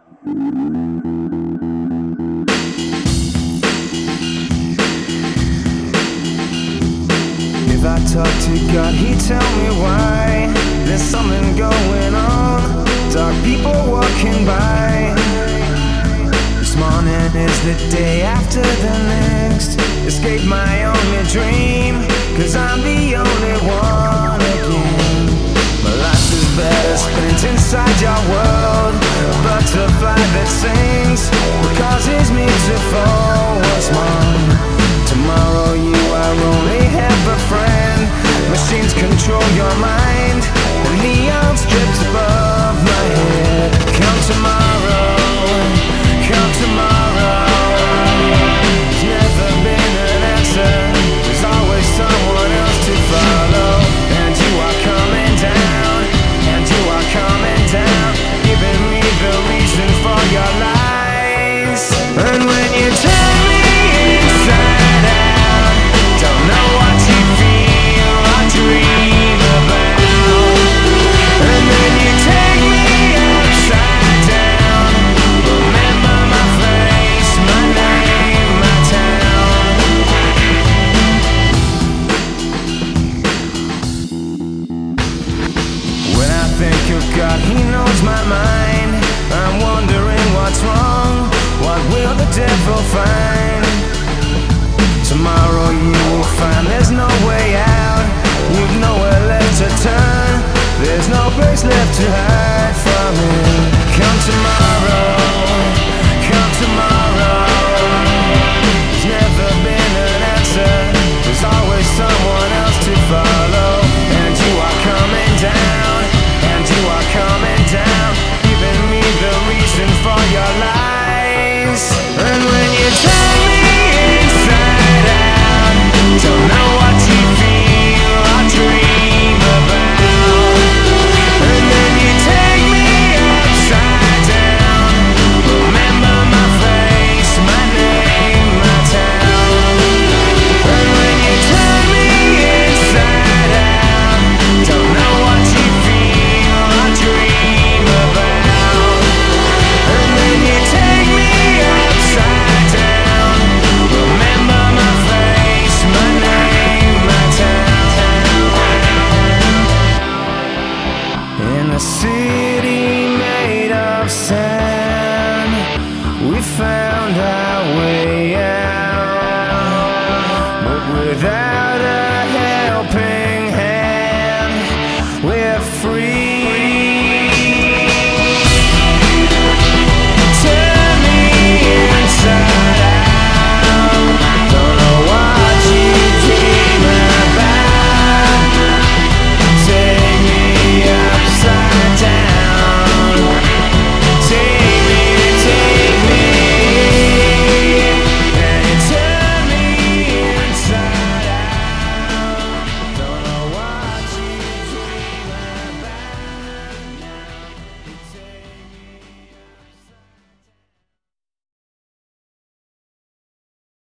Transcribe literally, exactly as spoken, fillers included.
If I talk to God, He'd tell me why. There's something going on, dark people walking by. This morning is the day after the next. Escape my only dream, cause I'm the only one again. My life is better spent inside your world. A butterfly that sings, what causes me to fall once more. Tomorrow you are only half a friend. Machines control your mind, and neon strips above my head. Come tomorrow, come tomorrow. There's never been an answer, there's always someone else to follow. And you are coming down, and you are coming down, giving me the reason for your lies. And when you turn me inside out, don't know what you feel or dream about. And then you take me upside down. Remember my face, my name, my town. When I think of God, He knows my mind. I'm wondering what's wrong, what will the devil find? Tomorrow you will find there's no way out. You've nowhere left to turn, there's no place left to hide from it. Come tomorrow, come tomorrow. There's never been an answer, there's always someone else to follow. And you are coming down, and you are coming down, giving me the reason for your lies. And when